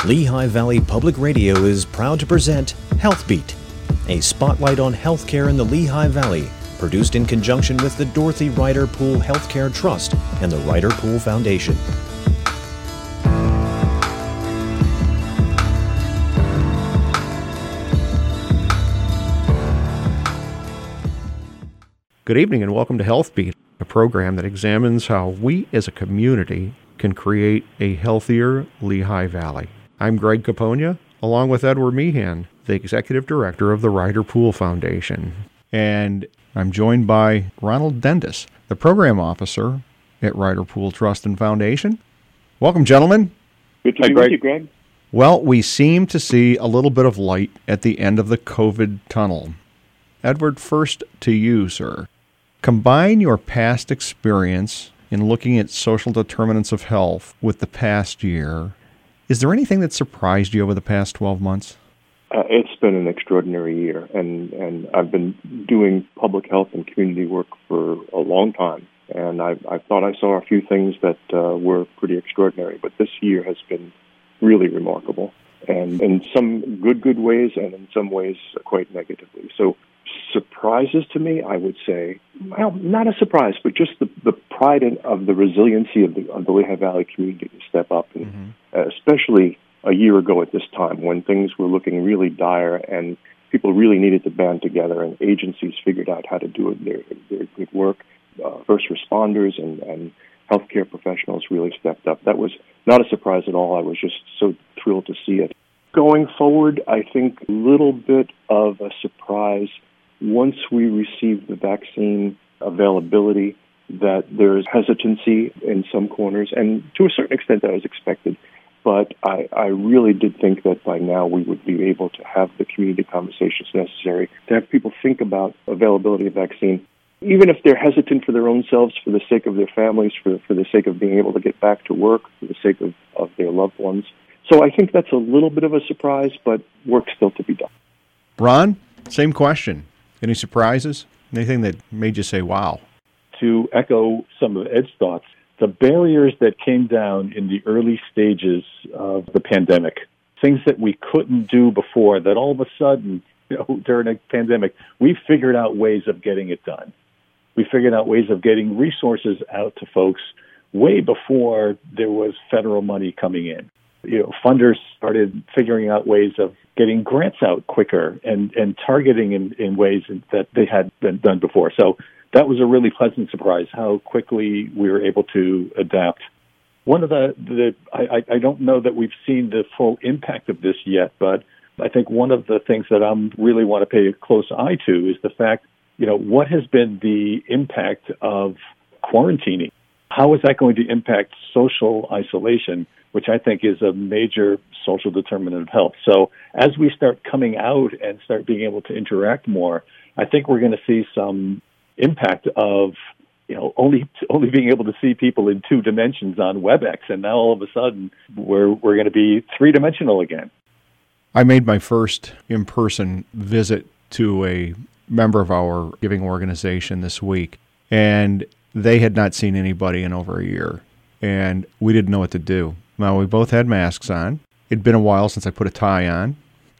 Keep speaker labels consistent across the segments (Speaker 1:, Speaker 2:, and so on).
Speaker 1: Lehigh Valley Public Radio is proud to present HealthBeat, a spotlight on healthcare in the Lehigh Valley, produced in conjunction with the Dorothy Ryder Pool Healthcare Trust and the Ryder Pool Foundation.
Speaker 2: Good evening and welcome to HealthBeat, a program that examines how we as a community can create a healthier Lehigh Valley. I'm Greg Capogna, along with Edward Meehan, the Executive Director of the Ryder Pool Foundation. And I'm joined by Ronald Dendis, the Program Officer at Ryder Pool Trust and Foundation. Welcome, gentlemen.
Speaker 3: Good to be with you, Greg.
Speaker 2: Well, we seem to see a little bit of light at the end of the COVID tunnel. Edward, first to you, sir. Combine your past experience in looking at social determinants of health with the past year. Is there anything that surprised you over the past 12 months?
Speaker 3: It's been an extraordinary year, and I've been doing public health and community work for a long time, and I thought I saw a few things that were pretty extraordinary, but this year has been really remarkable, and in some good ways, and in some ways quite negatively. So surprises to me, I would say, well, not a surprise, but just the pride of the resiliency of the Lehigh Valley community to step up, and especially a year ago at this time when things were looking really dire and people really needed to band together and agencies figured out how to do their good work. First responders and healthcare professionals really stepped up. That was not a surprise at all. I was just so thrilled to see it. Going forward, I think a little bit of a surprise once we received the vaccine availability, that there's hesitancy in some corners, and to a certain extent that was expected. But I really did think that by now we would be able to have the community conversations necessary to have people think about availability of vaccine, even if they're hesitant for their own selves, for the sake of their families, for the sake of being able to get back to work, for the sake of their loved ones. So I think that's a little bit of a surprise, but work still to be done.
Speaker 2: Ron, same question. Any surprises? Anything that made you say, wow?
Speaker 4: To echo some of Ed's thoughts, the barriers that came down in the early stages of the pandemic, things that we couldn't do before, that all of a sudden, during a pandemic, we figured out ways of getting it done. We figured out ways of getting resources out to folks way before there was federal money coming in. Funders started figuring out ways of getting grants out quicker and targeting in ways that they had been done before. So that was a really pleasant surprise, how quickly we were able to adapt. One of I don't know that we've seen the full impact of this yet, but I think one of the things that I really want to pay a close eye to is the fact, what has been the impact of quarantining? How is that going to impact social isolation, which I think is a major social determinant of health? So as we start coming out and start being able to interact more, I think we're going to see some impact of only being able to see people in 2 dimensions on WebEx, and now all of a sudden we're going to be 3-dimensional again.
Speaker 2: I made my first in-person visit to a member of our giving organization this week, and they had not seen anybody in over a year, and we didn't know what to do. Now, we both had masks on. It'd been a while since I put a tie on.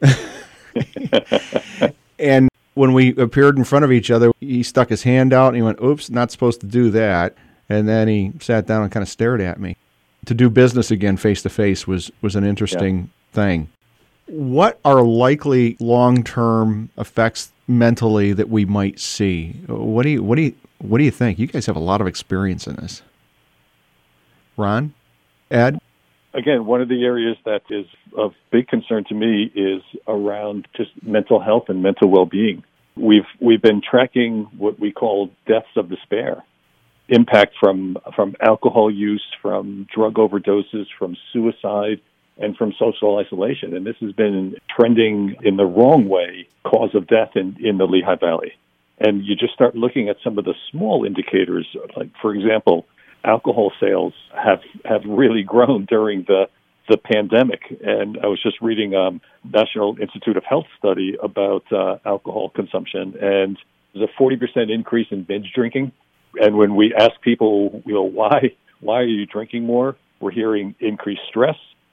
Speaker 2: And when we appeared in front of each other, he stuck his hand out and he went, oops, not supposed to do that. And then he sat down and kind of stared at me. To do business again face-to-face was an interesting thing. What are likely long-term effects mentally that we might see? What do you think? You guys have a lot of experience in this. Ron? Ed?
Speaker 4: Again, one of the areas that is of big concern to me is around just mental health and mental well-being. We've been tracking what we call deaths of despair, impact from alcohol use, from drug overdoses, from suicide, and from social isolation. And this has been trending in the wrong way, cause of death in the Lehigh Valley. And you just start looking at some of the small indicators, like, for example, alcohol sales have really grown during the pandemic. And I was just reading National Institute of Health study about alcohol consumption, and there's a 40% increase in binge drinking. And when we ask people, why are you drinking more? We're hearing increased stress,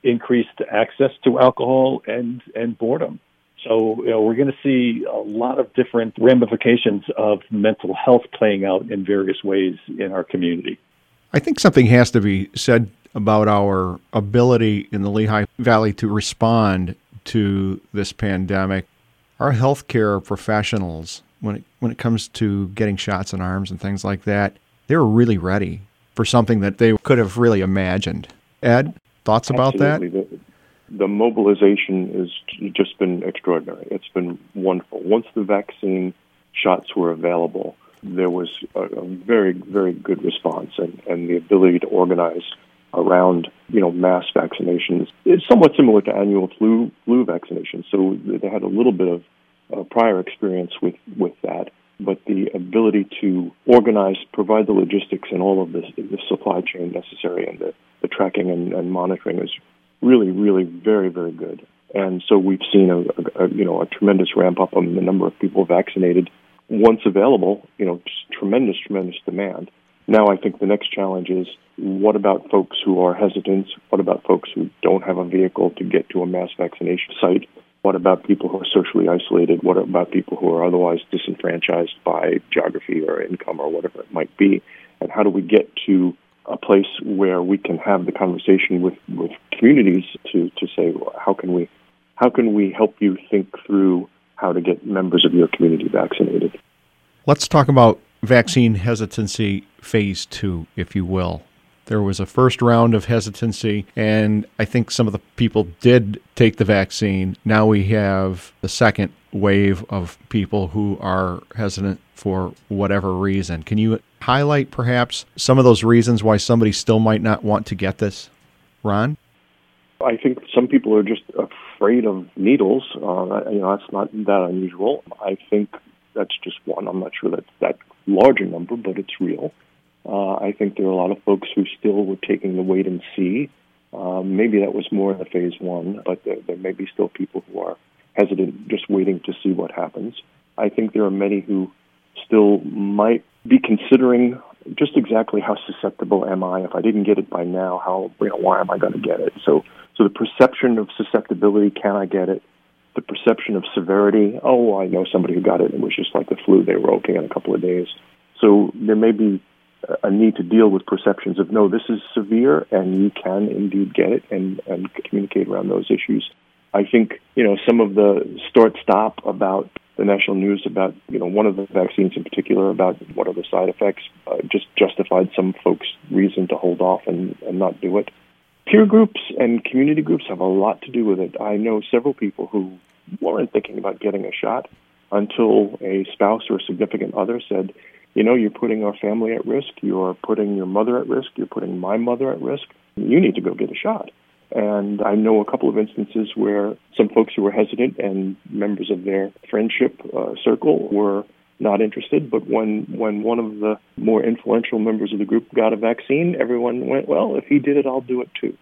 Speaker 4: increased access to alcohol and boredom. So we're going to see a lot of different ramifications of mental health playing out in various ways in our community.
Speaker 2: I think something has to be said about our ability in the Lehigh Valley to respond to this pandemic. Our healthcare professionals, when it comes to getting shots in arms and things like that, they were really ready for something that they could have really imagined. Ed, thoughts about that?
Speaker 3: Absolutely. The mobilization has just been extraordinary. It's been wonderful. Once the vaccine shots were available, there was a very, very good response, and the ability to organize around, mass vaccinations. It's somewhat similar to annual flu vaccinations, so they had a little bit of prior experience with that. But the ability to organize, provide the logistics and all of the supply chain necessary, and the tracking and monitoring is really, really very, very good. And so we've seen a tremendous ramp up on the number of people vaccinated once available. Just tremendous demand. Now I think the next challenge is, what about folks who are hesitant? What about folks who don't have a vehicle to get to a mass vaccination site? What about people who are socially isolated? What about people who are otherwise disenfranchised by geography or income or whatever it might be? And how do we get to a place where we can have the conversation with communities to say, how can we help you think through how to get members of your community vaccinated?
Speaker 2: Let's talk about vaccine hesitancy phase 2, if you will. There was a first round of hesitancy, and I think some of the people did take the vaccine. Now we have the second wave of people who are hesitant for whatever reason. Can you highlight perhaps some of those reasons why somebody still might not want to get this? Ron?
Speaker 3: I think some people are just afraid of needles. That's not that unusual. I think that's just one. I'm not sure that's that large a number, but it's real. I think there are a lot of folks who still were taking the wait and see. Maybe that was more in the phase 1, but there may be still people who are hesitant, just waiting to see what happens. I think there are many who still might be considering just exactly how susceptible am I? If I didn't get it by now, why am I going to get it? So the perception of susceptibility, can I get it? The perception of severity, I know somebody who got it, and it was just like the flu, they were okay in a couple of days. So there may be a need to deal with perceptions of, no, this is severe, and you can indeed get it, and communicate around those issues. I think, some of the start-stop about the national news about, one of the vaccines in particular, about what are the side effects, just justified some folks' reason to hold off and not do it. Peer groups and community groups have a lot to do with it. I know several people who weren't thinking about getting a shot until a spouse or significant other said, you're putting our family at risk, you're putting your mother at risk, you're putting my mother at risk, you need to go get a shot. And I know a couple of instances where some folks who were hesitant and members of their friendship circle were not interested, but when one of the more influential members of the group got a vaccine, everyone went, well, if he did it, I'll do it too.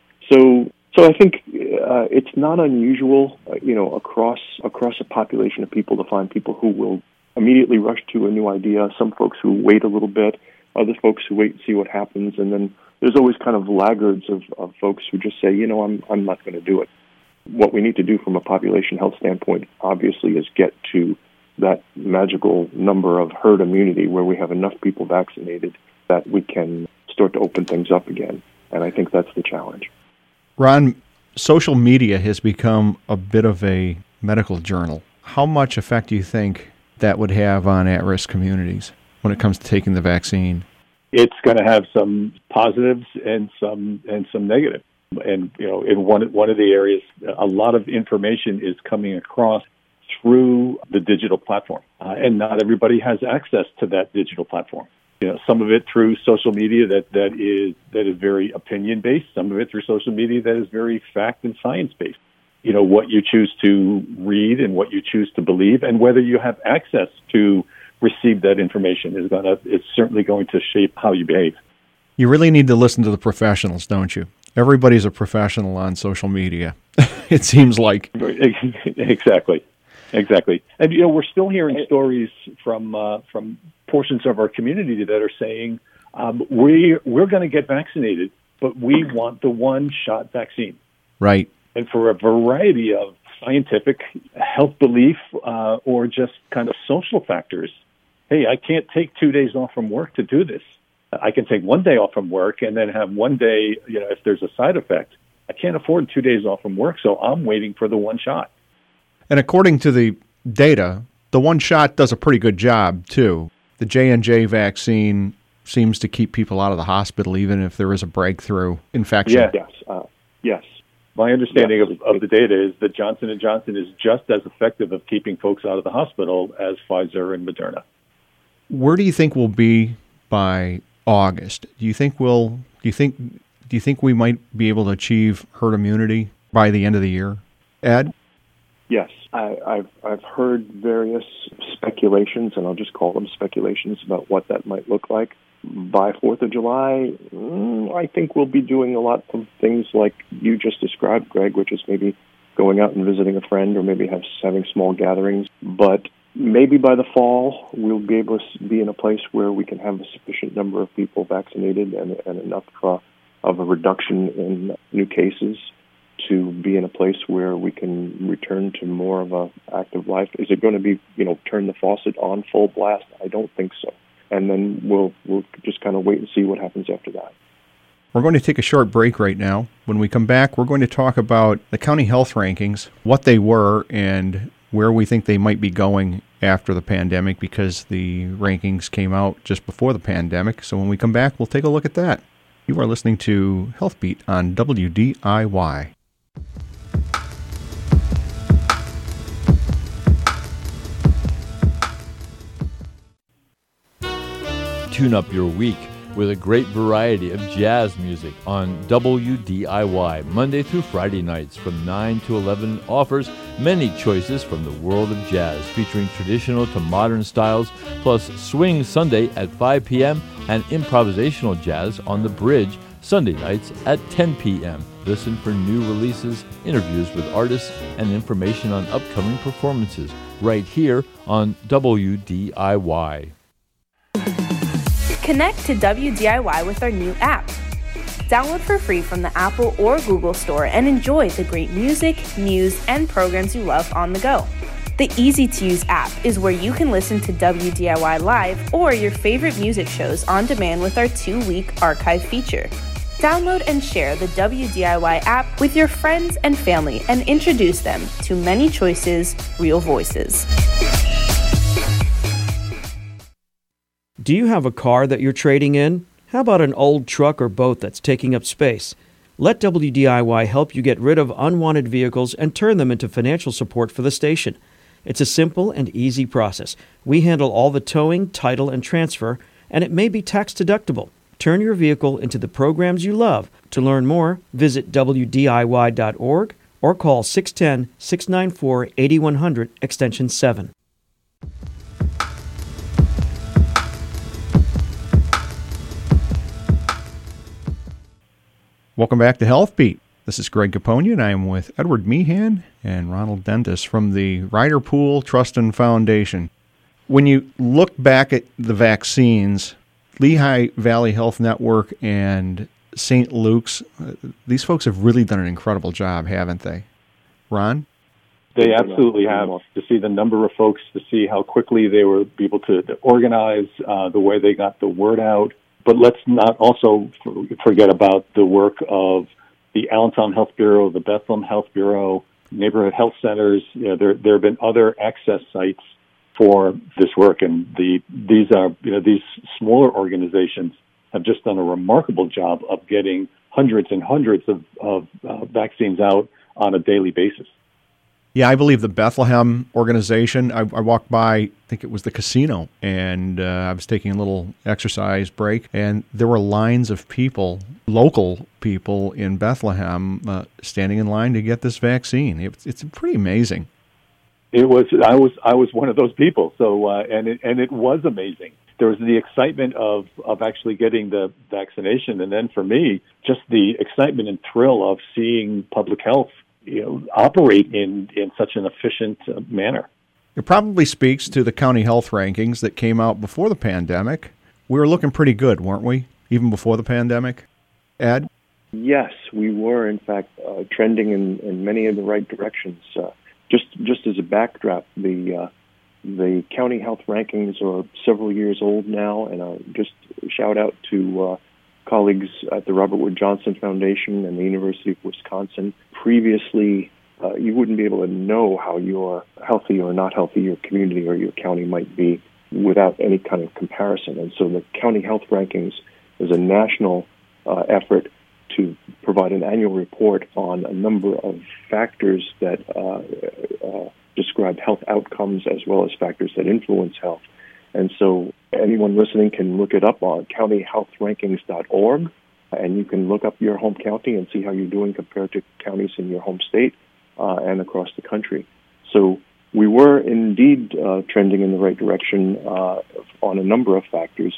Speaker 3: So I think it's not unusual, across a population of people to find people who will immediately rush to a new idea, some folks who wait a little bit, other folks who wait and see what happens, and then there's always kind of laggards of folks who just say, I'm not going to do it. What we need to do from a population health standpoint, obviously, is get to that magical number of herd immunity where we have enough people vaccinated that we can start to open things up again. And I think that's the challenge.
Speaker 2: Ron, social media has become a bit of a medical journal. How much effect do you think that would have on at-risk communities when it comes to taking the vaccine?
Speaker 4: It's going to have some positives and some negatives. And in one of the areas, a lot of information is coming across through the digital platform, and not everybody has access to that digital platform. Some of it through social media that is very opinion based. Some of it through social media that is very fact and science based. What you choose to read and what you choose to believe, and whether you have access to receive that information is certainly going to shape how you behave.
Speaker 2: You really need to listen to the professionals, don't you? Everybody's a professional on social media. It seems like. Exactly. And we're still hearing stories from portions of our community that are saying we're going to get vaccinated, but we want the one-shot vaccine. Right.
Speaker 4: And for a variety of scientific, health belief, or just kind of social factors. Hey, I can't take 2 days off from work to do this. I can take 1 day off from work and then have 1 day, if there's a side effect. I can't afford 2 days off from work, so I'm waiting for the one shot.
Speaker 2: And according to the data, the one shot does a pretty good job, too. The J&J vaccine seems to keep people out of the hospital, even if there is a breakthrough infection.
Speaker 3: Yes.
Speaker 4: My understanding of the data is that Johnson & Johnson is just as effective of keeping folks out of the hospital as Pfizer and Moderna.
Speaker 2: Where do you think we'll be by August? Do you think we might be able to achieve herd immunity by the end of the year? Ed?
Speaker 3: Yes. I've heard various speculations, and I'll just call them speculations, about what that might look like. By 4th of July, I think we'll be doing a lot of things like you just described, Greg, which is maybe going out and visiting a friend or maybe having small gatherings. But maybe by the fall, we'll be able to be in a place where we can have a sufficient number of people vaccinated and enough of a reduction in new cases to be in a place where we can return to more of a active life. Is it going to be, turn the faucet on full blast? I don't think so. And then we'll just kind of wait and see what happens after that.
Speaker 2: We're going to take a short break right now. When we come back, we're going to talk about the county health rankings, what they were, and where we think they might be going after the pandemic, because the rankings came out just before the pandemic. So when we come back, we'll take a look at that. You are listening to Health Beat on WDIY.
Speaker 5: Tune up your week with a great variety of jazz music on WDIY. Monday through Friday nights from 9 to 11 offers many choices from the world of jazz, featuring traditional to modern styles, plus Swing Sunday at 5 p.m. and improvisational jazz on the Bridge Sunday nights at 10 p.m. Listen for new releases, interviews with artists, and information on upcoming performances right here on WDIY.
Speaker 6: Connect to WDIY with our new app. Download for free from the Apple or Google Store and enjoy the great music, news, and programs you love on the go. The easy-to-use app is where you can listen to WDIY live or your favorite music shows on demand with our 2-week archive feature. Download and share the WDIY app with your friends and family and introduce them to many choices, real voices.
Speaker 7: Do you have a car that you're trading in? How about an old truck or boat that's taking up space? Let WDIY help you get rid of unwanted vehicles and turn them into financial support for the station. It's a simple and easy process. We handle all the towing, title, and transfer, and it may be tax deductible. Turn your vehicle into the programs you love. To learn more, visit WDIY.org or call 610-694-8100 extension 7.
Speaker 2: Welcome back to Health Beat. This is Greg Capone, and I am with Edward Meehan and Ronald Dentis from the Rider Pool Trust and Foundation. When you look back at the vaccines, Lehigh Valley Health Network and St. Luke's, these folks have really done an incredible job, haven't they? Ron?
Speaker 4: They absolutely have. To see the number of folks, to see how quickly they were able to organize, the way they got the word out. But let's not also forget about the work of the Allentown Health Bureau, the Bethlehem Health Bureau, neighborhood health centers. There have been other access sites for this work, and these smaller organizations have just done a remarkable job of getting hundreds and hundreds of vaccines out on a daily basis.
Speaker 2: Yeah, I believe the Bethlehem organization, I walked by, I think it was the casino, and I was taking a little exercise break, and there were lines of people, local people in Bethlehem, standing in line to get this vaccine. It's pretty amazing.
Speaker 4: It was. I was one of those people. So and it was amazing. There was the excitement of actually getting the vaccination, and then for me, just the excitement and thrill of seeing public health operate in such an efficient manner.
Speaker 2: It probably speaks to the county health rankings that came out before the pandemic. We were looking pretty good, weren't we, even before the pandemic? Ed?
Speaker 3: Yes, we were, in fact, trending in many of the right directions. Just as a backdrop, the county health rankings are several years old now, and just shout out to colleagues at the Robert Wood Johnson Foundation and the University of Wisconsin. Previously, you wouldn't be able to know how you're healthy or not healthy your community or your county might be without any kind of comparison. And so the county health rankings is a national effort to provide an annual report on a number of factors that describe health outcomes as well as factors that influence health. And so anyone listening can look it up on countyhealthrankings.org, and you can look up your home county and see how you're doing compared to counties in your home state and across the country. So we were indeed trending in the right direction on a number of factors,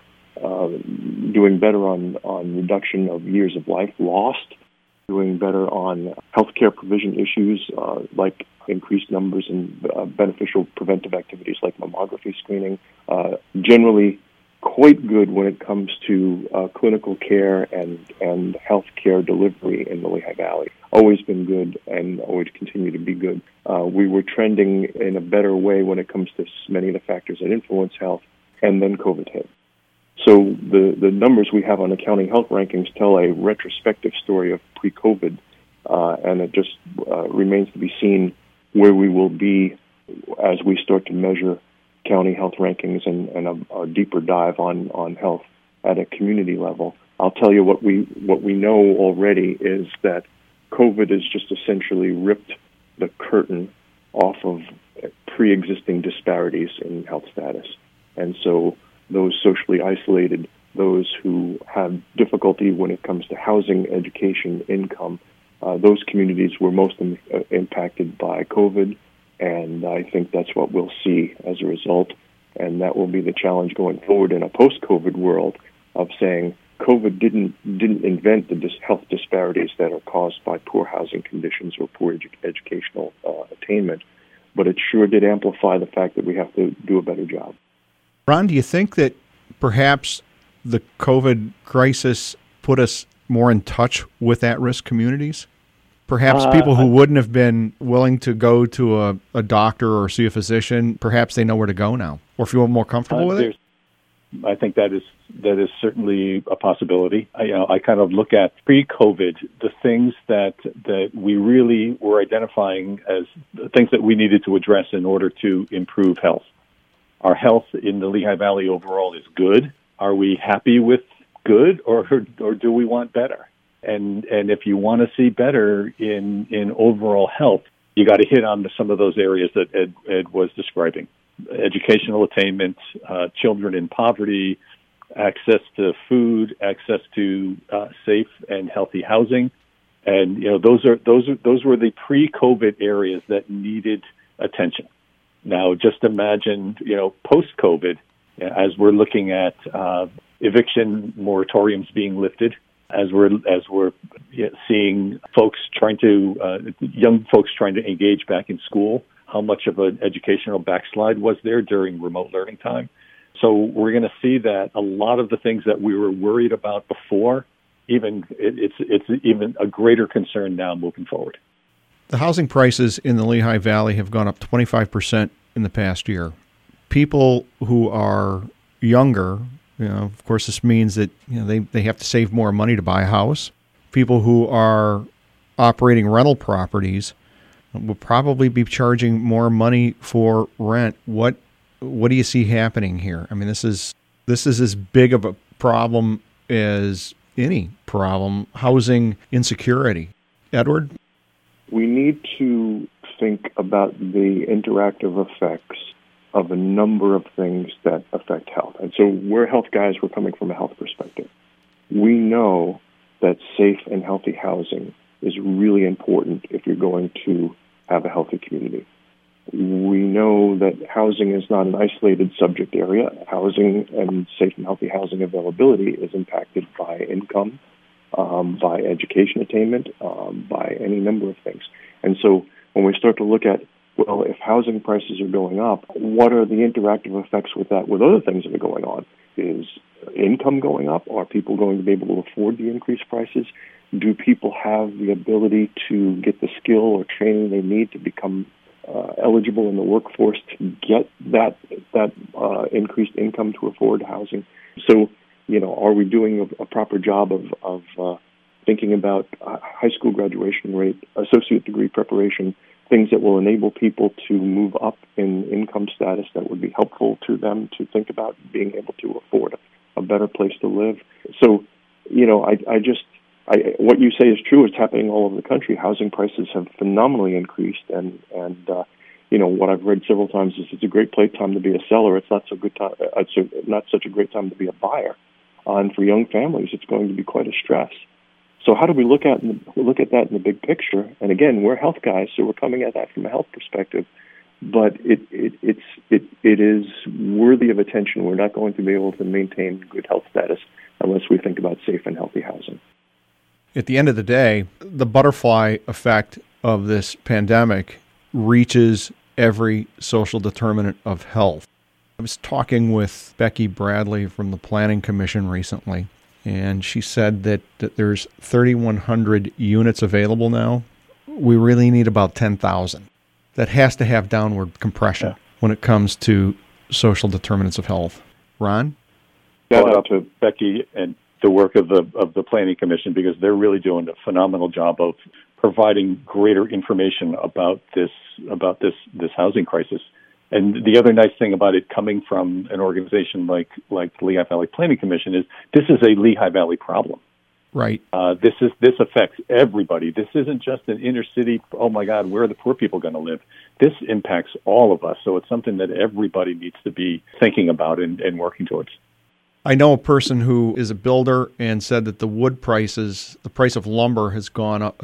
Speaker 3: doing better on reduction of years of life lost, doing better on healthcare provision issues like increased numbers in beneficial preventive activities like mammography screening, generally quite good when it comes to clinical care and health care delivery in the Lehigh Valley. Always been good and always continue to be good. We were trending in a better way when it comes to many of the factors that influence health, and then COVID hit. So the numbers we have on the county health rankings tell a retrospective story of pre-COVID, and it just remains to be seen where we will be as we start to measure county health rankings and a deeper dive on health at a community level. I'll tell you what we know already is that COVID has just essentially ripped the curtain off of pre-existing disparities in health status. And so those socially isolated, those who have difficulty when it comes to housing, education, income, those communities were most impacted by COVID, and I think that's what we'll see as a result. And that will be the challenge going forward in a post-COVID world of saying COVID didn't invent the health disparities that are caused by poor housing conditions or poor educational attainment, but it sure did amplify the fact that we have to do a better job.
Speaker 2: Ron, do you think that perhaps the COVID crisis put us more in touch with at-risk communities? Perhaps people who wouldn't have been willing to go to a doctor or see a physician, perhaps they know where to go now, or feel more comfortable with it?
Speaker 4: I think that is certainly a possibility. I kind of look at pre-COVID, the things that we really were identifying as the things that we needed to address in order to improve health. Our health in the Lehigh Valley overall is good. Are we happy with good, or do we want better? And if you want to see better in overall health, you got to hit on some of those areas that Ed was describing. Educational attainment, children in poverty, access to food, access to safe and healthy housing. And those were the pre-COVID areas that needed attention. Now, just imagine, post-COVID, as we're looking at eviction moratoriums being lifted, as we're seeing young folks trying to engage back in school, how much of an educational backslide was there during remote learning time. So we're going to see that a lot of the things that we were worried about before, it's even a greater concern now moving forward.
Speaker 2: The housing prices in the Lehigh Valley have gone up 25% in the past year. People who are younger, of course, this means that they have to save more money to buy a house. People who are operating rental properties will probably be charging more money for rent. What do you see happening here? I mean, this is as big of a problem as any problem, housing insecurity. Edward?
Speaker 3: We need to think about the interactive effects of a number of things that affect health. And so we're health guys, we're coming from a health perspective. We know that safe and healthy housing is really important if you're going to have a healthy community. We know that housing is not an isolated subject area. Housing and safe and healthy housing availability is impacted by income, by education attainment, by any number of things. And so when we start to look at, if housing prices are going up, what are the interactive effects with that, with other things that are going on? income going up? Are people going to be able to afford the increased prices? Do people have the ability to get the skill or training they need to become eligible in the workforce to get that increased income to afford housing? So, are we doing a proper job of thinking about high school graduation rate, associate degree preparation, things that will enable people to move up in income status that would be helpful to them to think about being able to afford a better place to live? So, what you say is true. It's happening all over the country. Housing prices have phenomenally increased, and what I've read several times is it's a great time to be a seller. It's not so good time. It's not such a great time to be a buyer, and for young families, it's going to be quite a stress. So how do we look at that in the big picture? And again, we're health guys, so we're coming at that from a health perspective. But it is worthy of attention. We're not going to be able to maintain good health status unless we think about safe and healthy housing.
Speaker 2: At the end of the day, the butterfly effect of this pandemic reaches every social determinant of health. I was talking with Becky Bradley from the Planning Commission recently, and she said that there's 3,100 units available now. We really need about 10,000. That has to have downward compression when it comes to social determinants of health. Ron?
Speaker 4: Shout out to Becky and the work of the Planning Commission, because they're really doing a phenomenal job of providing greater information about this housing crisis. And the other nice thing about it coming from an organization like the Lehigh Valley Planning Commission is this is a Lehigh Valley problem.
Speaker 2: Right.
Speaker 4: This affects everybody. This isn't just an inner city, oh my God, where are the poor people going to live? This impacts all of us. So it's something that everybody needs to be thinking about and working towards.
Speaker 2: I know a person who is a builder and said that the wood prices, the price of lumber have gone up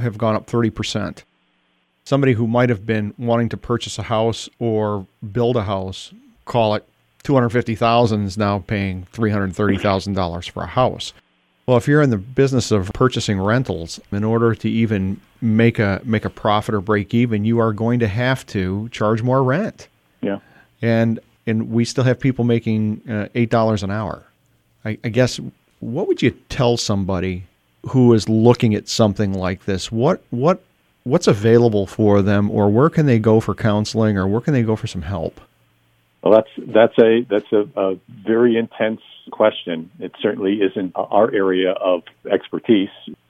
Speaker 2: 30%. Somebody who might have been wanting to purchase a house or build a house, call it $250,000, is now paying $330,000 for a house. Well, if you're in the business of purchasing rentals, in order to even make a profit or break even, you are going to have to charge more rent.
Speaker 4: Yeah.
Speaker 2: And we still have people making $8 an hour. I guess, what would you tell somebody who is looking at something like this? What's available for them, or where can they go for counseling, or where can they go for some help?
Speaker 4: Well, that's a very intense question. It certainly isn't our area of expertise.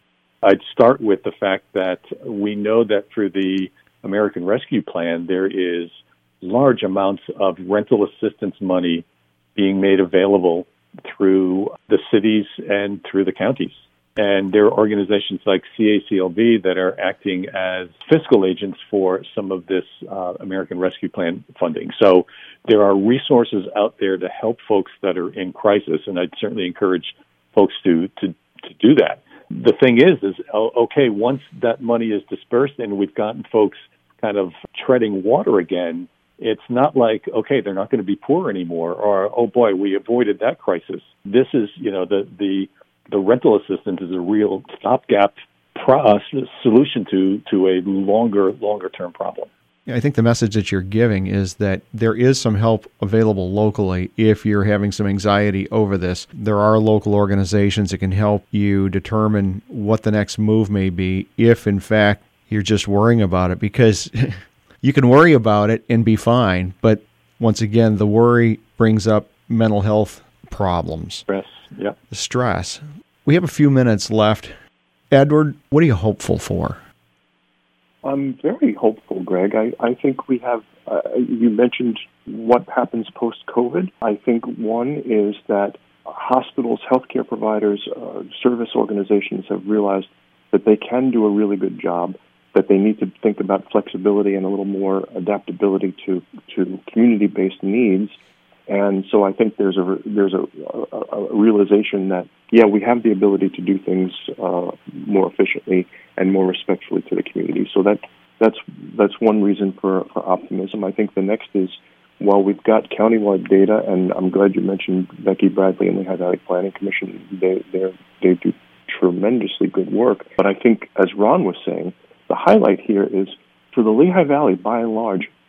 Speaker 4: I'd start with the fact that we know that through the American Rescue Plan, there is large amounts of rental assistance money being made available through the cities and through the counties. And there are organizations like CACLV that are acting as fiscal agents for some of this American Rescue Plan funding. So there are resources out there to help folks that are in crisis, and I'd certainly encourage folks to do that. The thing is okay, once that money is dispersed and we've gotten folks kind of treading water again, it's not like, okay, they're not going to be poor anymore, or, oh boy, we avoided that crisis. This is, the rental assistance is a real stopgap solution to a longer-term problem.
Speaker 2: I think the message that you're giving is that there is some help available locally if you're having some anxiety over this. There are local organizations that can help you determine what the next move may be if, in fact, you're just worrying about it, because you can worry about it and be fine, but once again, the worry brings up mental health problems.
Speaker 4: Stress, yeah.
Speaker 2: Stress. We have a few minutes left. Edward, what are you hopeful for?
Speaker 3: I'm very hopeful, Greg. I think we have, you mentioned what happens post-COVID. I think one is that hospitals, healthcare providers, service organizations have realized that they can do a really good job, that they need to think about flexibility and a little more adaptability to community-based needs. And so I think there's a realization that, we have the ability to do things more efficiently and more respectfully to the community. So that's one reason for optimism. I think the next is, while we've got countywide data, and I'm glad you mentioned Becky Bradley and the Lehigh Valley Planning Commission, they do tremendously good work. But I think, as Ron was saying, the highlight here is, for the Lehigh Valley, by and large,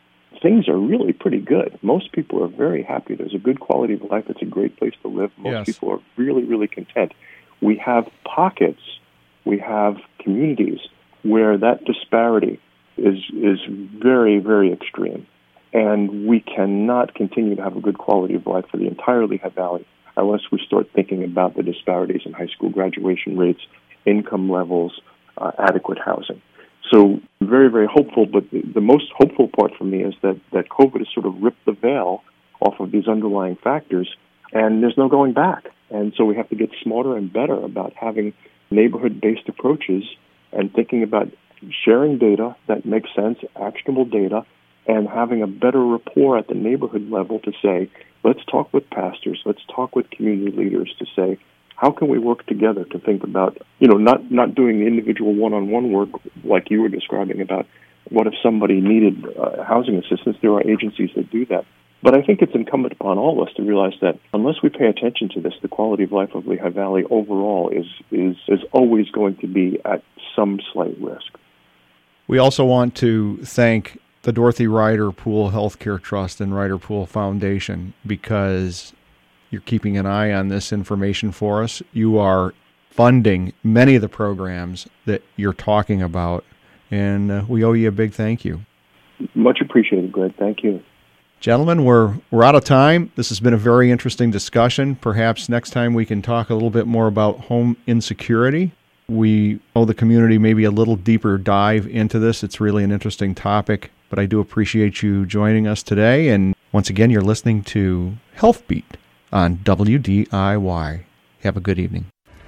Speaker 3: things are really pretty good. Most people are very happy. There's a good quality of life. It's a great place to live. Most people are really, really content. We have pockets, we have communities where that disparity is very, very extreme. And we cannot continue to have a good quality of life for the entire Lehigh Valley unless we start thinking about the disparities in high school graduation rates, income levels, adequate housing. So very, very hopeful, but the most hopeful part for me is that COVID has sort of ripped the veil off of these underlying factors, and there's no going back. And so we have to get smarter and better about having neighborhood-based approaches and thinking about sharing data that makes sense, actionable data, and having a better rapport at the neighborhood level to say, let's talk with pastors, let's talk with community leaders to say, how can we work together to think about, not doing the individual one-on-one work like you were describing about what if somebody needed housing assistance. There are agencies that do that. But I think it's incumbent upon all of us to realize that unless we pay attention to this, the quality of life of Lehigh Valley overall is always going to be at some slight risk.
Speaker 2: We also want to thank the Dorothy Ryder Pool Healthcare Trust and Ryder Pool Foundation because you're keeping an eye on this information for us. You are funding many of the programs that you're talking about, and we owe you a big thank you.
Speaker 3: Much appreciated, Greg. Thank you.
Speaker 2: Gentlemen, we're out of time. This has been a very interesting discussion. Perhaps next time we can talk a little bit more about home insecurity. We owe the community maybe a little deeper dive into this. It's really an interesting topic, but I do appreciate you joining us today. And once again, you're listening to Health Beat on WDIY. Have a good evening.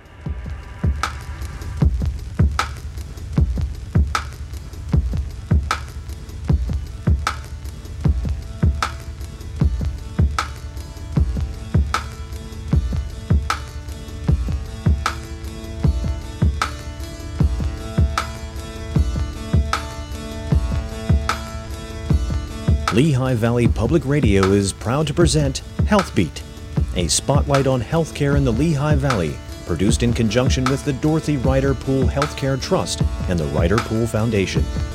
Speaker 1: Lehigh Valley Public Radio is proud to present Health Beat, a spotlight on healthcare in the Lehigh Valley, produced in conjunction with the Dorothy Ryder Pool Healthcare Trust and the Ryder Pool Foundation.